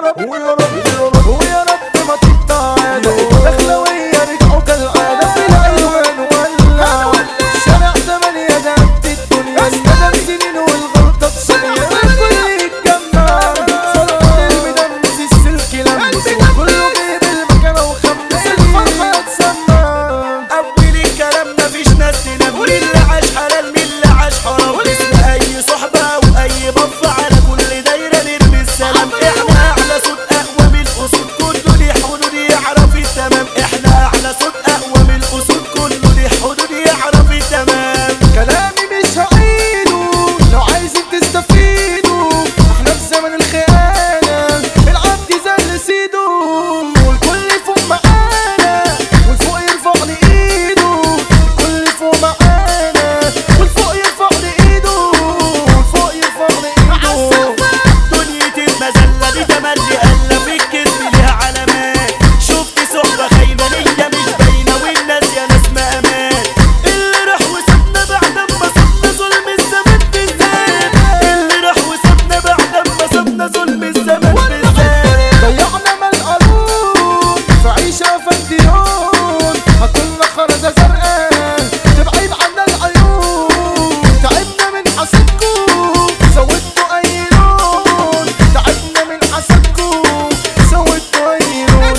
رب ويا رب ويا رب ما تتعادى الدخلوية رجعوا كالعادة في العنوان ولع شارع 8 ده قد الدنيا الندم سنين والغلطة بثانية الكل يتجمع صلاة المدمس السلك لمس وكله جايب المكانة وخمس الفرحة تسمع أول الكلام مفيش ناس تنام واللي عاش حلال من اللي عاش حرام اسم أي صحبة وأي بف على كل دايرة نرمي السلام احنا أعلى صوت أقوى من الأسود كله ليه حدود يعرف التمام احنا أعلى صوت أقوى من الأسود كله ليه حدود يعرف التمام كلامي مش هعيده لو عايزين تستفيدوا احنا في زمن الخيانة العبد زل سيده والكل فوق معانا والفوق يرفع لي ايده الكل فوق معانا والفوق يرفع لي ايده والفوق يرفع لي ايده دنيا المذلة دي تملي قلة في الكذب ليها علامات شفت صحبة خاينة نية مش باينة والناس يا ناس ما أمان اللي راح وسابنا بعد ما صبنا ظلم الزمان بالذات اللي راح وسابنا بعد ما صبنا ظلم الزمان بالذات ضيعنا مال قارون في عيشة فنديون هاتولنا خرزة زرقاء تبعد عنا العيون تعبنا من حسدكم زودتوا أي لون تعبنا من حسدكم زودتوا أي لون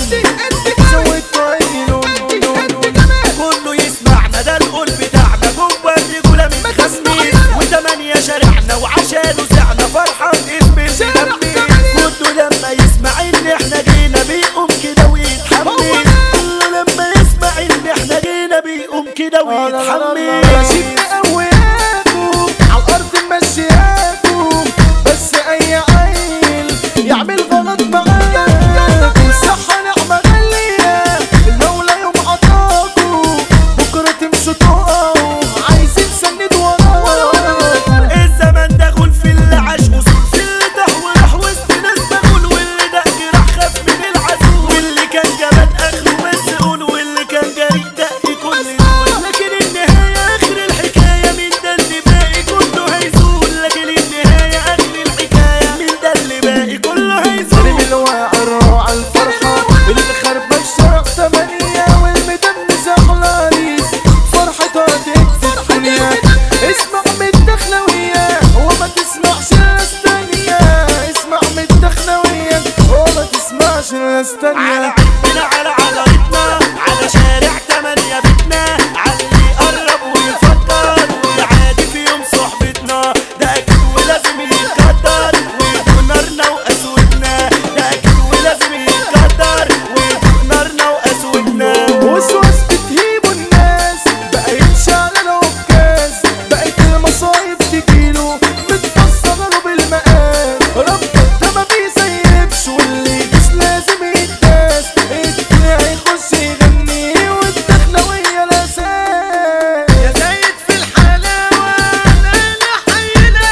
زودتوا أي لون كله يسمعنا ده القول بتاعنا جوه الرجولة من خميس وتمانية شارعنا وعشانه زعنا فرحان اسم التمييز كله لما يسمع ان احنا جينا بيقوم كده ويتحمس كله لما يسمع ان احنا جينا بيقوم كده ويتحمس رشيد مقوياكم عالأرض ممشياكم بس أي عيل يعمل غلط معاكم الصحة نعمة غالية اللولة يوم عطاكم بكرة تمشوا تقعوا عايزين سند وراك الزمن ده غول في اللي عاش اصول في اللي ده وراح وسط ناس بقول واللي ده راح خاف من العزول واللي كان جبان اخره مسؤول واللي كان جريء دق كل دول لكن النهاية اخر الحكاية من ده اللي باقي كله هيزول لكن النهاية اخر الحكاية من ده اللي باقي كله هيزول من الواعر على الفرحة اللي خربان شرق 8 والمدمس أحلى ريس فرحتها تكفي الدنيا اسمع من الدخلوية وما تسمعش ناس تانية اسمع من الدخلوية وما تسمعش ناس على تانية عيبنا على عضلتنا على شارع 8 بيتنا على اللي يقرب ويفكر ويعادي في يوم صحبتنا ده اكيد ولازم يتقدر ويدوق نارنا واسودنا ده اكيد ولازم يتقدر ويدوق نارنا واسودنا وسواس بتهيبوا الناس بقى يمشي على العكاز بقت المصايب تجيله متفصلة له بالمقاس ربك ده ما بيسيبش واللي يجيش لازم يتداس الدنيا هيخش يغني والدخلوية الأساس يا زايد في الحلاوة لا حينا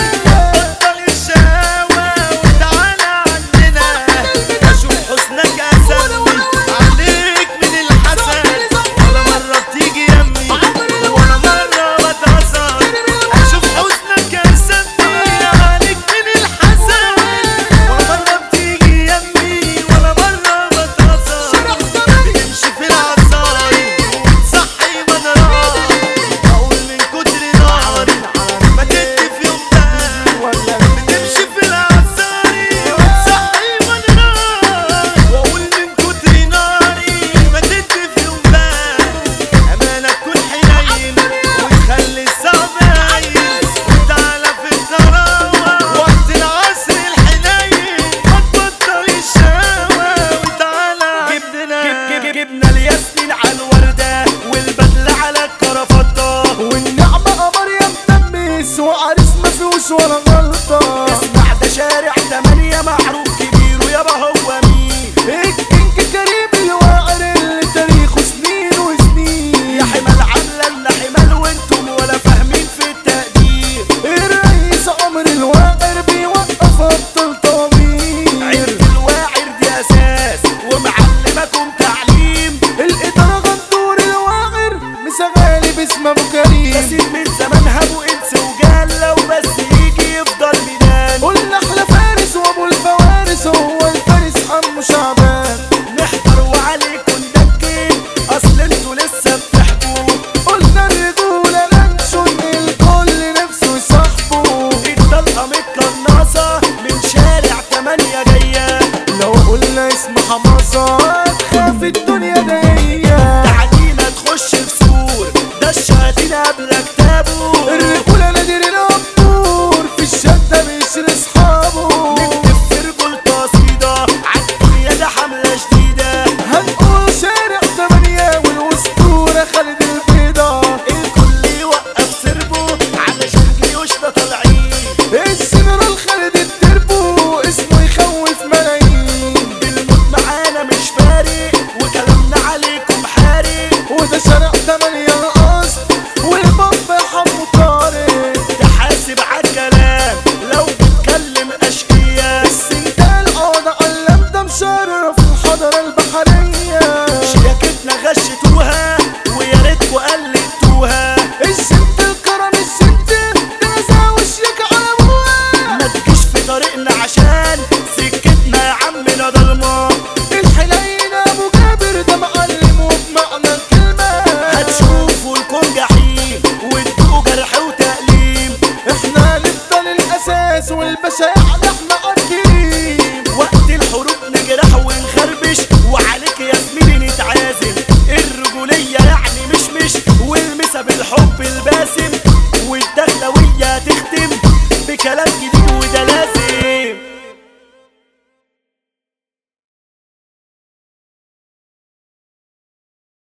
بطل الشهوة وتعالى عندنا أشوف حسنك أسمي عليك من الحسن ولا مرة بتيجي يمي ولا مرة بتعصر أشوف حسنك أسمي عليك من الحسن ولا مرة بتيجي يمي ولا مرة بتعصر بتمشي في العصاري وتصحي منرار أقول من كتر ناري ما تدي في يوم بقى بتمشي في العصاري وتصحي منرار وأقول من كتر ناري ما تدي في يوم بقى أمانة تكون حنين وتخلي الصعب عايز وتعالى في الثراوة وقت العصر الحنين ما تبطل الشهوة وتعالى عندنا جبنا الياسمين على الوردة والبدلة على الكرافتة والنعمة قمر يا مدمس وعريس مفيهوش ولا غلطة اسمع ده شارع 8 معروف